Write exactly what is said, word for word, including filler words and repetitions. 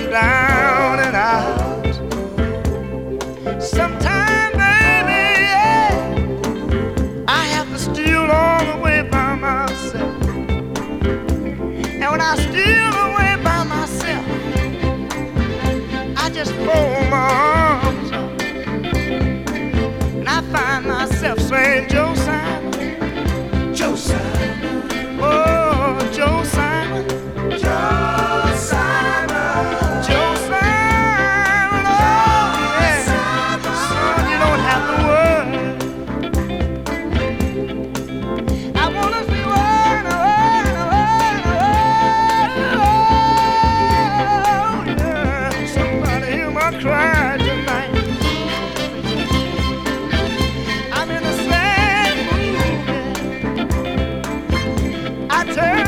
I'm down and out. Sometimes, baby, yeah, I have to steal all the way by myself. And when I steal away by myself, I just fold my arms up and I find myself saying, Joe Simon, Joe Simon, oh, Joe Simon, Joe Simon, Joe Simon, oh, yeah, son, you don't have to worry. I wanna be worried, worried, worried, worried, oh, yeah. Somebody hear my cry tonight. I'm in a sad mood, yeah. I tell